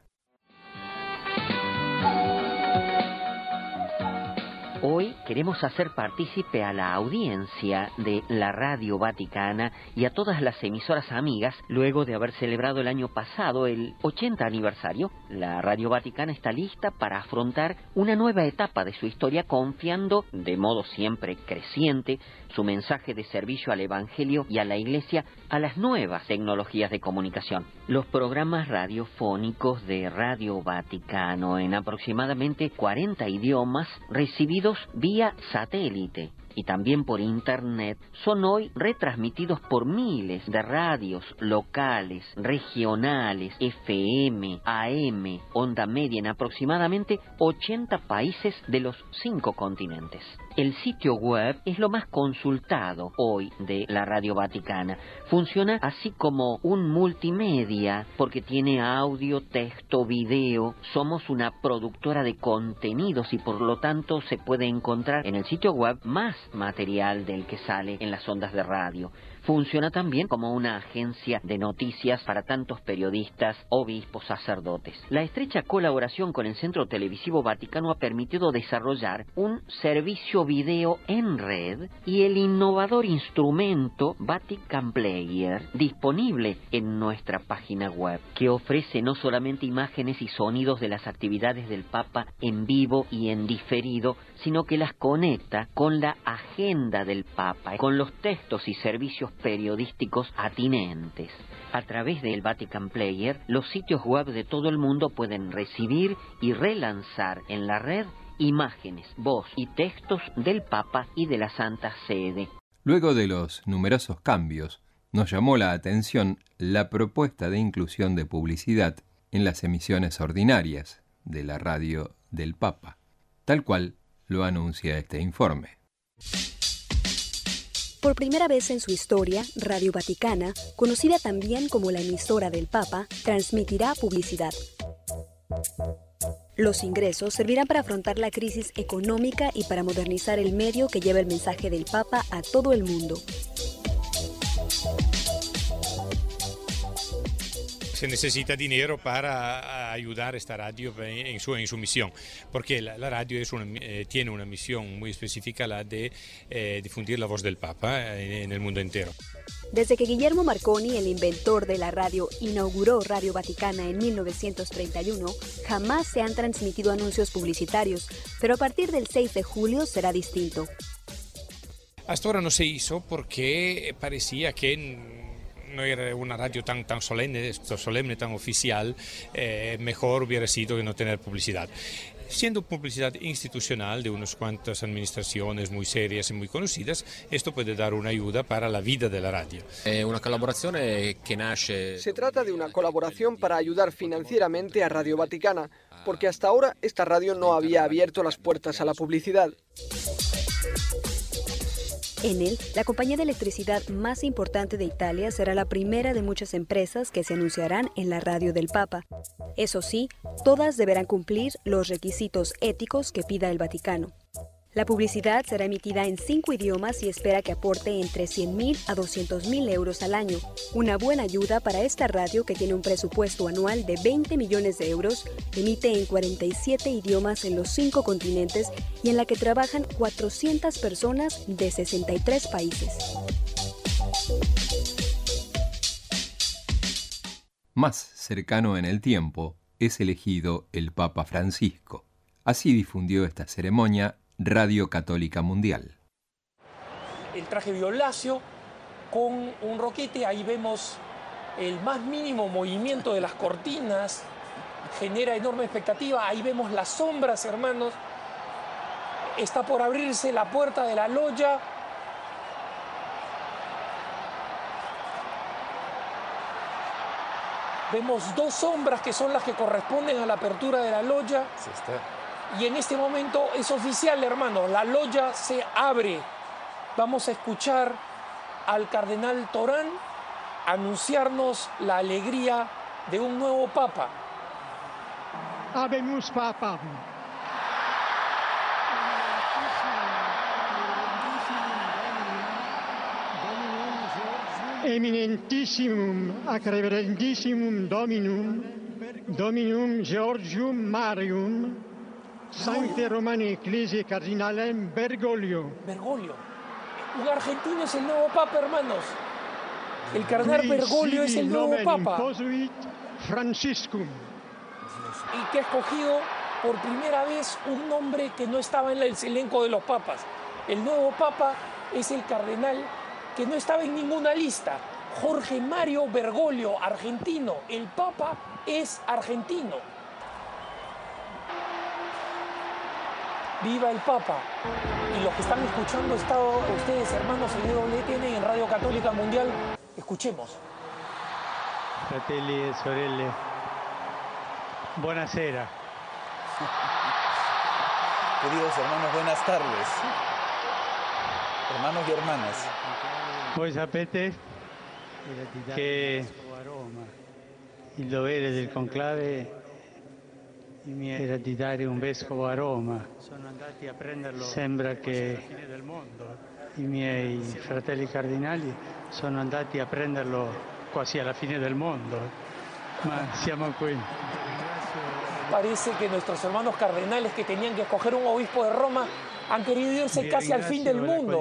Hoy queremos hacer partícipe a la audiencia de la Radio Vaticana y a todas las emisoras amigas, luego de haber celebrado el año pasado el ochenta aniversario. La Radio Vaticana está lista para afrontar una nueva etapa de su historia, confiando, de modo siempre creciente, su mensaje de servicio al Evangelio y a la Iglesia a las nuevas tecnologías de comunicación. Los programas radiofónicos de Radio Vaticano en aproximadamente cuarenta idiomas recibidos vía satélite y también por Internet son hoy retransmitidos por miles de radios locales, regionales, F M, A M, onda media en aproximadamente ochenta países de los cinco continentes. El sitio web es lo más consultado hoy de la Radio Vaticana. Funciona así como un multimedia porque tiene audio, texto, video. Somos una productora de contenidos y por lo tanto se puede encontrar en el sitio web más material del que sale en las ondas de radio. Funciona también como una agencia de noticias para tantos periodistas, obispos, sacerdotes. La estrecha colaboración con el Centro Televisivo Vaticano ha permitido desarrollar un servicio video en red y el innovador instrumento Vatican Player, disponible en nuestra página web, que ofrece no solamente imágenes y sonidos de las actividades del Papa en vivo y en diferido, sino que las conecta con la agenda del Papa, con los textos y servicios periodísticos atinentes. A través del Vatican Player, los sitios web de todo el mundo pueden recibir y relanzar en la red imágenes, voz y textos del Papa y de la Santa Sede. Luego de los numerosos cambios, nos llamó la atención la propuesta de inclusión de publicidad en las emisiones ordinarias de la radio del Papa, tal cual lo anuncia este informe. Por primera vez en su historia, Radio Vaticana, conocida también como la emisora del Papa, transmitirá publicidad. Los ingresos servirán para afrontar la crisis económica y para modernizar el medio que lleva el mensaje del Papa a todo el mundo. Se necesita dinero para ayudar a esta radio en su, en su misión, porque la, la radio es una, eh, tiene una misión muy específica, la de eh, difundir la voz del Papa en, en el mundo entero. Desde que Guillermo Marconi, el inventor de la radio, inauguró Radio Vaticana en mil novecientos treinta y uno, jamás se han transmitido anuncios publicitarios, pero a partir del seis de julio será distinto. Hasta ahora no se hizo porque parecía que no era una radio tan, tan solemne, solemne, tan oficial, eh, mejor hubiera sido que no tener publicidad. Siendo publicidad institucional de unas cuantas administraciones muy serias y muy conocidas, esto puede dar una ayuda para la vida de la radio. Una colaboración que nace... Se trata de una colaboración para ayudar financieramente a Radio Vaticana, porque hasta ahora esta radio no había abierto las puertas a la publicidad. Enel, la compañía de electricidad más importante de Italia, será la primera de muchas empresas que se anunciarán en la radio del Papa. Eso sí, todas deberán cumplir los requisitos éticos que pida el Vaticano. La publicidad será emitida en cinco idiomas y espera que aporte entre cien mil a doscientos mil euros al año. Una buena ayuda para esta radio que tiene un presupuesto anual de veinte millones de euros, emite en cuarenta y siete idiomas en los cinco continentes y en la que trabajan cuatrocientas personas de sesenta y tres países. Más cercano en el tiempo es elegido el Papa Francisco. Así difundió esta ceremonia Radio Católica Mundial. El traje violáceo con un roquete, ahí vemos el más mínimo movimiento de las cortinas, genera enorme expectativa, ahí vemos las sombras, hermanos, está por abrirse la puerta de la logia, vemos dos sombras que son las que corresponden a la apertura de la logia. Sí, está. Y en este momento es oficial, hermano, la logia se abre. Vamos a escuchar al cardenal Torán anunciarnos la alegría de un nuevo papa. Habemus Papa. Eminentissimum ac reverendissimum Dominum, Dominum Georgium Marium, Sancte Romani Ecclesiae Cardinalem Bergoglio. Bergoglio. Un argentino es el nuevo papa, hermanos. El cardenal Bergoglio es el nuevo papa. Franciscum. Y que ha escogido por primera vez un nombre que no estaba en el elenco de los papas. El nuevo papa es el cardenal que no estaba en ninguna lista. Jorge Mario Bergoglio, argentino. El papa es argentino. ¡Viva el Papa! Y los que están escuchando, están ustedes, hermanos, en W T N y en Radio Católica Mundial, escuchemos. Fratelli e sorelle, buonasera. Queridos hermanos, buenas tardes. Hermanos y hermanas. Voi sapete che il dovere del conclave era di dare un vescovo a Roma. Sembra che i miei fratelli cardinali sono andati a prenderlo quasi alla fine del mondo, ma siamo qui. Parece que nuestros hermanos cardenales que tenían que escoger un obispo de Roma han querido irse casi al fin del mundo.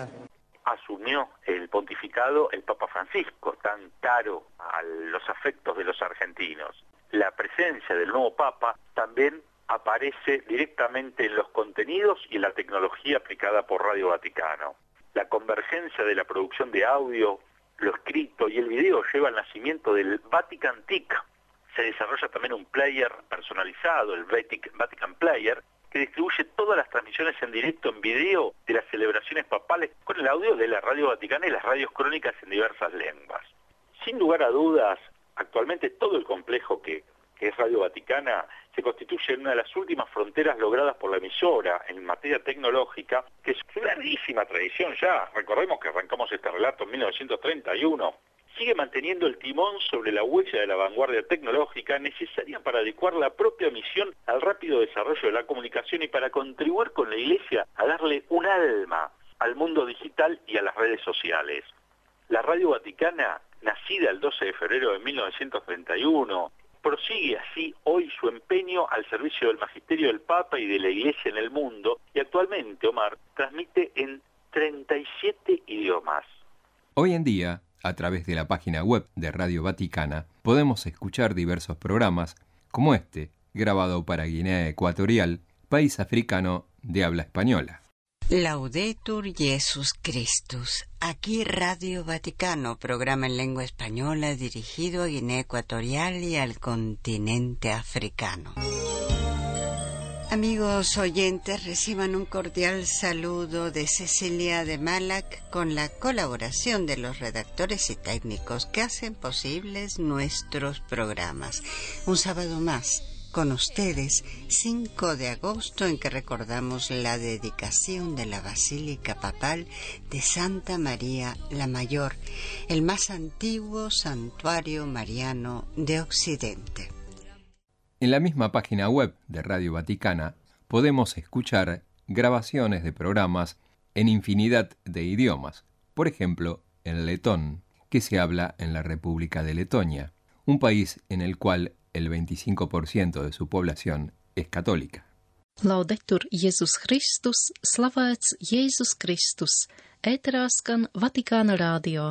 Asumió el pontificado el Papa Francisco, tan caro a los afectos de los argentinos. La presencia del nuevo Papa también aparece directamente en los contenidos y en la tecnología aplicada por Radio Vaticano. La convergencia de la producción de audio, lo escrito y el video lleva al nacimiento del Vatican T I C. Se desarrolla también un player personalizado, el Vatican Player, que distribuye todas las transmisiones en directo en video de las celebraciones papales con el audio de la Radio Vaticana y las radios crónicas en diversas lenguas. Sin lugar a dudas, actualmente todo el complejo que, que es Radio Vaticana se constituye en una de las últimas fronteras logradas por la emisora en materia tecnológica, que es una larguísima tradición ya. Recordemos que arrancamos este relato en mil novecientos treinta y uno. Sigue manteniendo el timón sobre la huella de la vanguardia tecnológica necesaria para adecuar la propia misión al rápido desarrollo de la comunicación y para contribuir con la Iglesia a darle un alma al mundo digital y a las redes sociales. La Radio Vaticana, nacida el doce de febrero de mil novecientos treinta y uno, prosigue así hoy su empeño al servicio del magisterio del Papa y de la Iglesia en el mundo, y actualmente, Omar, transmite en treinta y siete idiomas. Hoy en día, a través de la página web de Radio Vaticana, podemos escuchar diversos programas como este, grabado para Guinea Ecuatorial, país africano de habla española. Laudetur Jesus Christus. Aquí Radio Vaticano, programa en lengua española dirigido a Guinea Ecuatorial y al continente africano. Amigos oyentes, reciban un cordial saludo de Cecilia de Malac con la colaboración de los redactores y técnicos que hacen posibles nuestros programas. Un sábado más con ustedes, cinco de agosto, en que recordamos la dedicación de la Basílica Papal de Santa María la Mayor, el más antiguo santuario mariano de Occidente. En la misma página web de Radio Vaticana podemos escuchar grabaciones de programas en infinidad de idiomas, por ejemplo, en letón, que se habla en la República de Letonia, un país en el cual el veinticinco por ciento de su población es católica. Laudetur Jēzus Kristus, slavēts Jēzus Kristus, ēterā skan Vatikāna radio.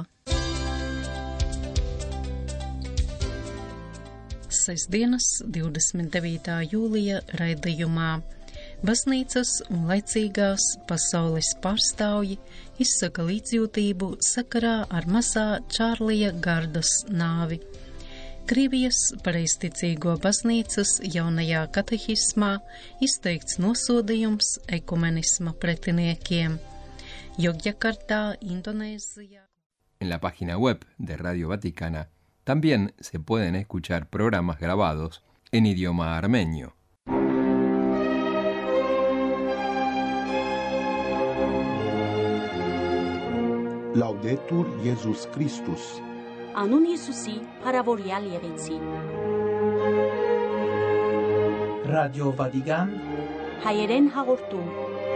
Sestdienas, divdesmit devītā jūlija raidījumā baznīcas un laicīgās pasaules pārstāvji izsaka līdzjūtību sakarā ar mazā Čārlija Gardas nāvi. Krievijas pareizticīgo baznīcas jaunajā katehismā izteikts nosodījums ekumenisma pretiniekiem. Jogjakartā, Indonēzijā. En la página web de Radio Vaticana también se pueden escuchar programas grabados en idioma armenio. Laudetur Jēzus Kristus. Anun Iisusi paraborial եղեցի. Radio Vatican. Հայերեն հաղորդում.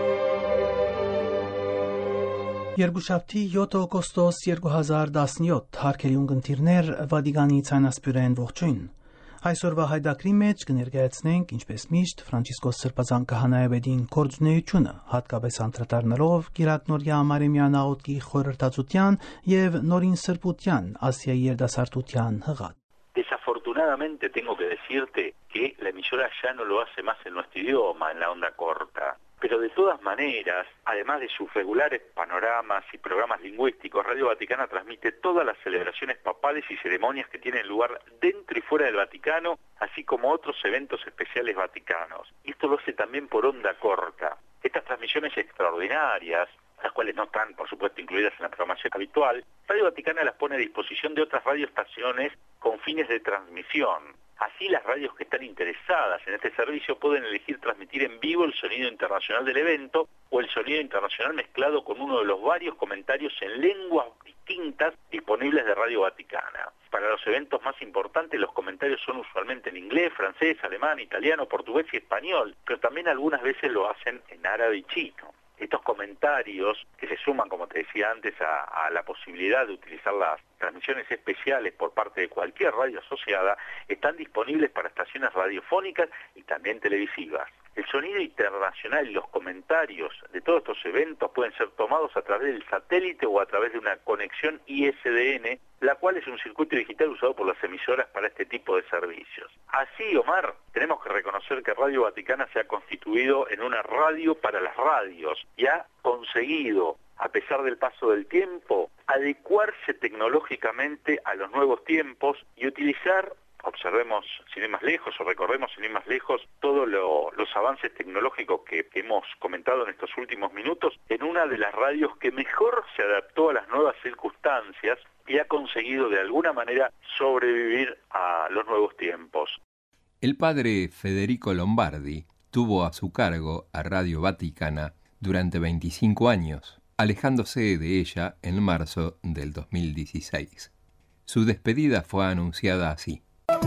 Երկուշաբթի յոթ օգոստոս երկու հազար տասնյոթ հարկելի ունգընտիրներ Վատիկանի ցանասպյուրեն ողջույն։ Այսօրվա հայդակրի մեջ կներկայացնենք, ինչպես միշտ, Ֆրանցիսկոս Սրբազան քահանայապետին կորձունեությունը, հատկապես անդրադառնալով Կիրակնորյա Մարեմյան աղոթքի խորհրդածության եւ Նորին Սրբության Ասիայի երդասարտության հղատ։ Desafortunadamente tengo que decirte que la emisora ya no lo hace más en nuestro idioma, en la onda corta. Pero de todas maneras, además de sus regulares panoramas y programas lingüísticos, Radio Vaticana transmite todas las celebraciones papales y ceremonias que tienen lugar dentro y fuera del Vaticano, así como otros eventos especiales vaticanos. Y esto lo hace también por onda corta. Estas transmisiones extraordinarias, las cuales no están, por supuesto, incluidas en la programación habitual, Radio Vaticana las pone a disposición de otras radioestaciones con fines de transmisión. Así, las radios que están interesadas en este servicio pueden elegir transmitir en vivo el sonido internacional del evento o el sonido internacional mezclado con uno de los varios comentarios en lenguas distintas disponibles de Radio Vaticana. Para los eventos más importantes, los comentarios son usualmente en inglés, francés, alemán, italiano, portugués y español, pero también algunas veces lo hacen en árabe y chino. Estos comentarios, que se suman, como te decía antes, a, a la posibilidad de utilizar las transmisiones especiales por parte de cualquier radio asociada, están disponibles para estaciones radiofónicas y también televisivas. El sonido internacional y los comentarios de todos estos eventos pueden ser tomados a través del satélite o a través de una conexión I S D N, la cual es un circuito digital usado por las emisoras para este tipo de servicios. Así, Omar, tenemos que reconocer que Radio Vaticana se ha constituido en una radio para las radios y ha conseguido, a pesar del paso del tiempo, adecuarse tecnológicamente a los nuevos tiempos y utilizar, observemos sin ir más lejos o recordemos sin ir más lejos todos lo, los avances tecnológicos que, que hemos comentado en estos últimos minutos, en una de las radios que mejor se adaptó a las nuevas circunstancias y ha conseguido de alguna manera sobrevivir a los nuevos tiempos. El padre Federico Lombardi tuvo a su cargo a Radio Vaticana durante veinticinco años, alejándose de ella en marzo del dos mil dieciséis. Su despedida fue anunciada así.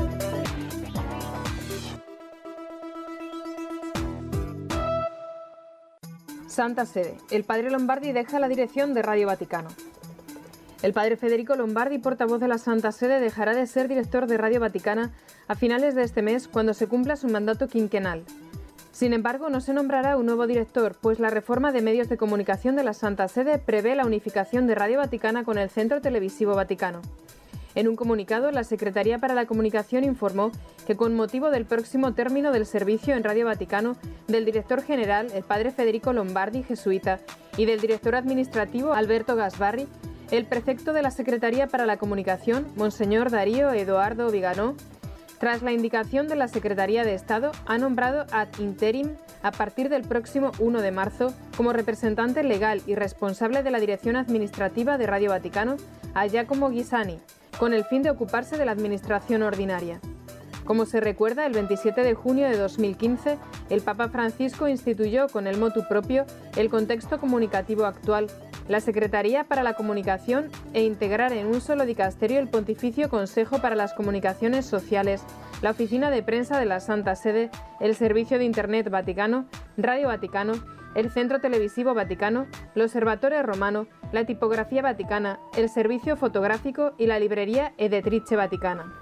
Santa Sede. El padre Lombardi deja la dirección de Radio Vaticano. El padre Federico Lombardi, portavoz de la Santa Sede, dejará de ser director de Radio Vaticana a finales de este mes, cuando se cumpla su mandato quinquenal. Sin embargo, no se nombrará un nuevo director, pues la reforma de medios de comunicación de la Santa Sede prevé la unificación de Radio Vaticana con el Centro Televisivo Vaticano. En un comunicado, la Secretaría para la Comunicación informó que, con motivo del próximo término del servicio en Radio Vaticano del director general, el padre Federico Lombardi, jesuita, y del director administrativo, Alberto Gasbarri, el prefecto de la Secretaría para la Comunicación, Monseñor Darío Eduardo Viganó, Tras la indicación de la Secretaría de Estado, ha nombrado ad interim a partir del próximo uno de marzo como representante legal y responsable de la Dirección Administrativa de Radio Vaticano a Giacomo Ghisani, con el fin de ocuparse de la administración ordinaria. Como se recuerda, el veintisiete de junio de dos mil quince, el Papa Francisco instituyó con el motu propio el contexto comunicativo actual, la Secretaría para la Comunicación e integrar en un solo dicasterio el Pontificio Consejo para las Comunicaciones Sociales, la Oficina de Prensa de la Santa Sede, el Servicio de Internet Vaticano, Radio Vaticano, el Centro Televisivo Vaticano, l'Osservatore Romano, la Tipografía Vaticana, el Servicio Fotográfico y la Librería Editrice Vaticana.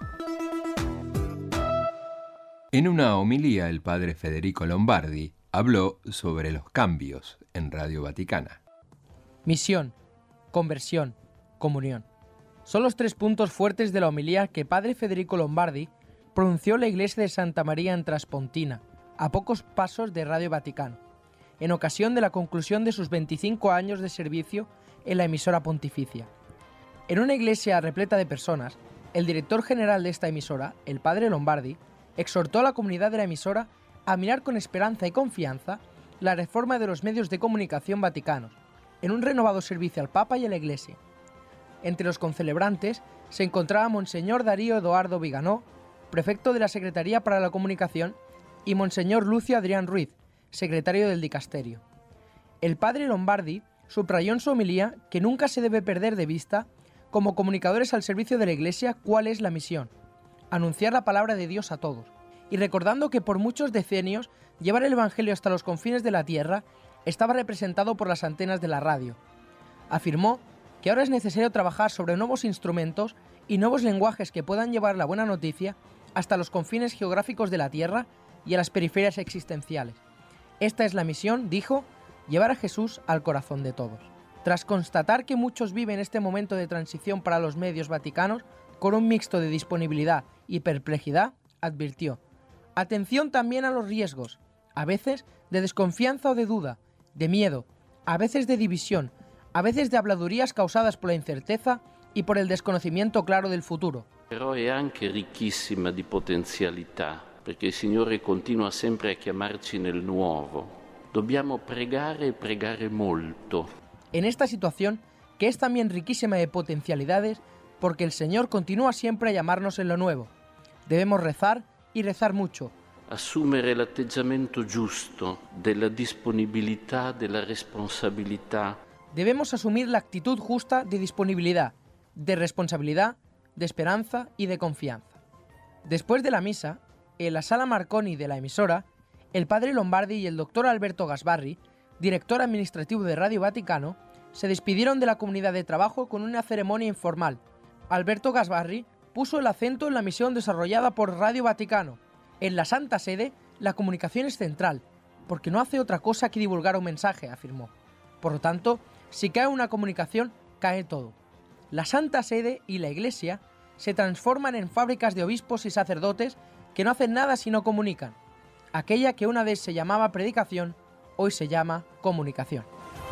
En una homilía, el padre Federico Lombardi habló sobre los cambios en Radio Vaticana. Misión, conversión, comunión. Son los tres puntos fuertes de la homilía que padre Federico Lombardi pronunció en la iglesia de Santa María en Traspontina, a pocos pasos de Radio Vaticano, en ocasión de la conclusión de sus veinticinco años de servicio en la emisora pontificia. En una iglesia repleta de personas, el director general de esta emisora, el padre Lombardi, exhortó a la comunidad de la emisora a mirar con esperanza y confianza la reforma de los medios de comunicación vaticanos, en un renovado servicio al Papa y a la Iglesia. Entre los concelebrantes se encontraba Monseñor Darío Eduardo Viganó, prefecto de la Secretaría para la Comunicación, y Monseñor Lucio Adrián Ruiz, secretario del dicasterio. El padre Lombardi subrayó en su homilía que nunca se debe perder de vista, como comunicadores al servicio de la Iglesia, cuál es la misión: anunciar la palabra de Dios a todos, y recordando que por muchos decenios llevar el Evangelio hasta los confines de la tierra estaba representado por las antenas de la radio. Afirmó que ahora es necesario trabajar sobre nuevos instrumentos y nuevos lenguajes que puedan llevar la buena noticia hasta los confines geográficos de la tierra y a las periferias existenciales. Esta es la misión, dijo, llevar a Jesús al corazón de todos. Tras constatar que muchos viven este momento de transición para los medios vaticanos con un mixto de disponibilidad y perplejidad, advirtió: atención también a los riesgos, a veces de desconfianza o de duda, de miedo, a veces de división, a veces de habladurías causadas por la incerteza y por el desconocimiento claro del futuro. Però è anche ricchissima di potenzialità, perché il Signore continua sempre a chiamarci nel nuovo. Dobbiamo pregare e pregare molto. En esta situación, que es también riquísima de potencialidades, porque el Señor continúa siempre a llamarnos en lo nuevo. Debemos rezar y rezar mucho. Assumere l'atteggiamento giusto della disponibilità, della responsabilità. Debemos asumir la actitud justa de disponibilidad, de responsabilidad, de esperanza y de confianza. Después de la misa, en la sala Marconi de la emisora, el padre Lombardi y el doctor Alberto Gasbarri, director administrativo de Radio Vaticano, se despidieron de la comunidad de trabajo con una ceremonia informal. Alberto Gasbarri puso el acento en la misión desarrollada por Radio Vaticano. En la Santa Sede, la comunicación es central, porque no hace otra cosa que divulgar un mensaje, afirmó. Por lo tanto, si cae una comunicación, cae todo. La Santa Sede y la Iglesia se transforman en fábricas de obispos y sacerdotes que no hacen nada si no comunican. Aquella que una vez se llamaba predicación, hoy se llama comunicación.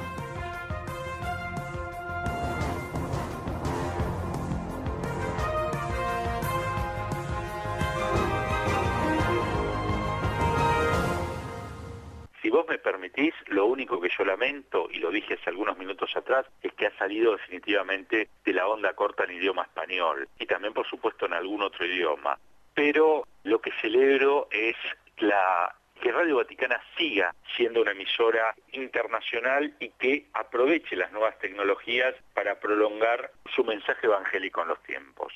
Si vos me permitís, lo único que yo lamento, y lo dije hace algunos minutos atrás, es que ha salido definitivamente de la onda corta en idioma español, y también por supuesto en algún otro idioma. Pero lo que celebro es la, que Radio Vaticana siga siendo una emisora internacional y que aproveche las nuevas tecnologías para prolongar su mensaje evangélico en los tiempos.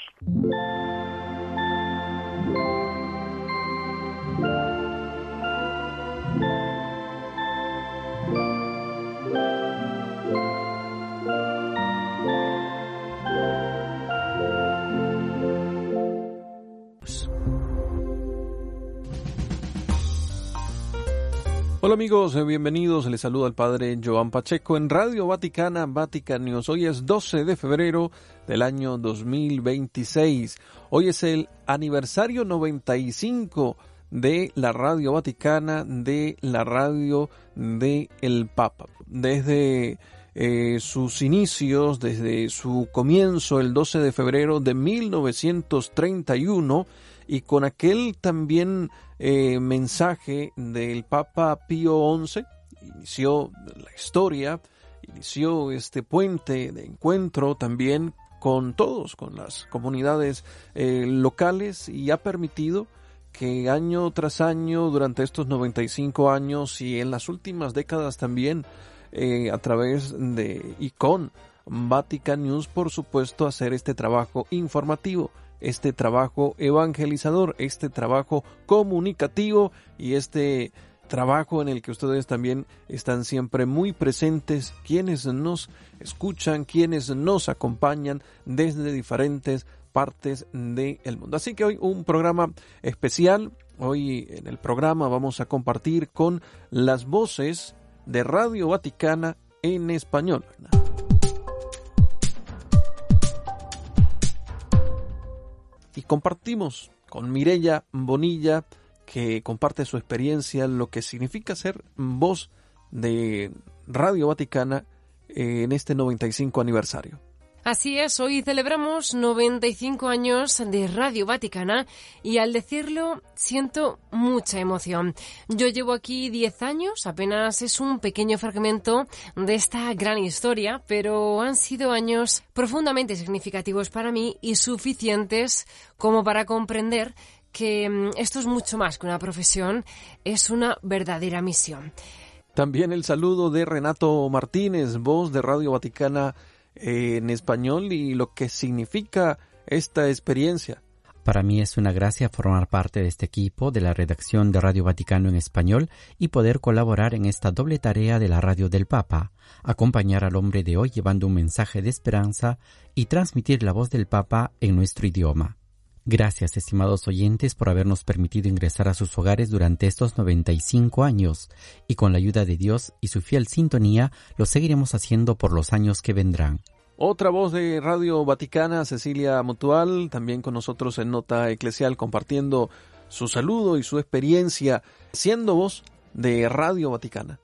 Hola amigos, bienvenidos, les saluda el padre Joan Pacheco en Radio Vaticana, Vatican News. Hoy es doce de febrero del año dos mil veintiséis. Hoy es el aniversario noventa y cinco de la Radio Vaticana, de la radio de el Papa. Desde eh, sus inicios, desde su comienzo el doce de febrero de mil novecientos treinta y uno, y con aquel también eh, mensaje del Papa Pío once, inició la historia, inició este puente de encuentro también con todos, con las comunidades eh, locales, y ha permitido que año tras año, durante estos noventa y cinco años y en las últimas décadas también, eh, a través de y con Vatican News, por supuesto, hacer este trabajo informativo, este trabajo evangelizador, este trabajo comunicativo y este trabajo en el que ustedes también están siempre muy presentes, quienes nos escuchan, quienes nos acompañan desde diferentes partes del mundo. Así que hoy un programa especial. Hoy en el programa vamos a compartir con las voces de Radio Vaticana en español. Y compartimos con Mireya Bonilla, que comparte su experiencia, lo que significa ser voz de Radio Vaticana en este noventa y cinco aniversario. Así es, hoy celebramos noventa y cinco años de Radio Vaticana y al decirlo siento mucha emoción. Yo llevo aquí diez años, apenas es un pequeño fragmento de esta gran historia, pero han sido años profundamente significativos para mí y suficientes como para comprender que esto es mucho más que una profesión, es una verdadera misión. También el saludo de Renato Martínez, voz de Radio Vaticana en español, y lo que significa esta experiencia. Para mí es una gracia formar parte de este equipo de la redacción de Radio Vaticano en español y poder colaborar en esta doble tarea de la radio del Papa, acompañar al hombre de hoy llevando un mensaje de esperanza y transmitir la voz del Papa en nuestro idioma. Gracias, estimados oyentes, por habernos permitido ingresar a sus hogares durante estos noventa y cinco años, y con la ayuda de Dios y su fiel sintonía, lo seguiremos haciendo por los años que vendrán. Otra voz de Radio Vaticana, Cecilia Mutual, también con nosotros en Nota Eclesial, compartiendo su saludo y su experiencia, siendo voz de Radio Vaticana.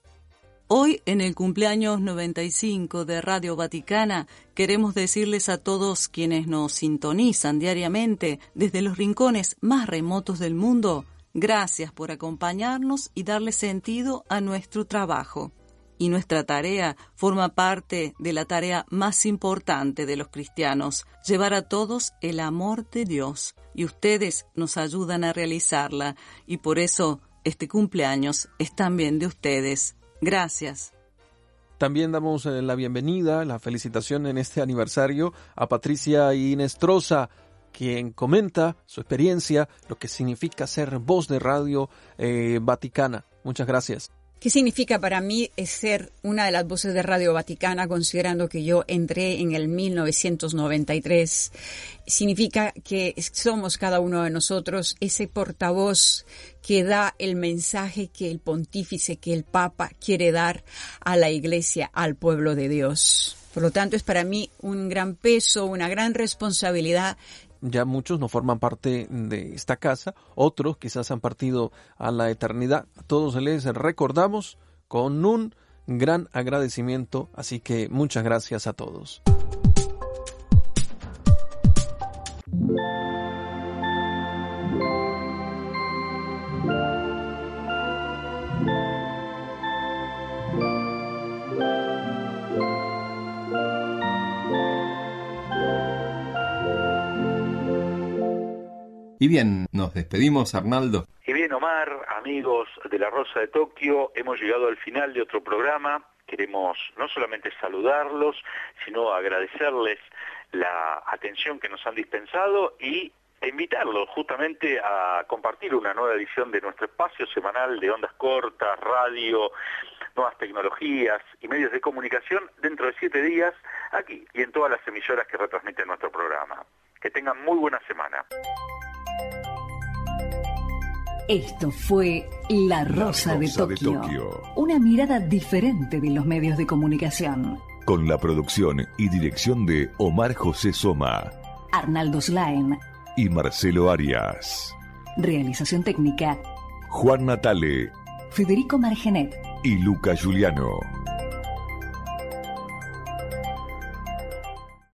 Hoy, en el cumpleaños noventa y cinco de Radio Vaticana, queremos decirles a todos quienes nos sintonizan diariamente desde los rincones más remotos del mundo, gracias por acompañarnos y darle sentido a nuestro trabajo. Y nuestra tarea forma parte de la tarea más importante de los cristianos, llevar a todos el amor de Dios. Y ustedes nos ayudan a realizarla, y por eso este cumpleaños es también de ustedes. Gracias. También damos la bienvenida, la felicitación en este aniversario a Patricia Inestrosa, quien comenta su experiencia, lo que significa ser voz de Radio eh, Vaticana. Muchas gracias. ¿Qué significa para mí ser una de las voces de Radio Vaticana, considerando que yo entré en el mil novecientos noventa y tres? Significa que somos cada uno de nosotros ese portavoz que da el mensaje que el pontífice, que el Papa quiere dar a la Iglesia, al pueblo de Dios. Por lo tanto, es para mí un gran peso, una gran responsabilidad. Ya muchos no forman parte de esta casa, otros quizás han partido a la eternidad. A todos les recordamos con un gran agradecimiento, así que muchas gracias a todos. Y bien, nos despedimos, Arnaldo. Y bien, Omar, amigos de La Rosa de Tokio, hemos llegado al final de otro programa. Queremos no solamente saludarlos, sino agradecerles la atención que nos han dispensado y invitarlos justamente a compartir una nueva edición de nuestro espacio semanal de ondas cortas, radio, nuevas tecnologías y medios de comunicación dentro de siete días, aquí y en todas las emisoras que retransmiten nuestro programa. Que tengan muy buena semana. Esto fue La Rosa, La Rosa de, Tokio, de Tokio, una mirada diferente de los medios de comunicación. Con la producción y dirección de Omar José Soma, Arnaldo Slaen y Marcelo Arias. Realización técnica, Juan Natale, Federico Margenet y Luca Giuliano.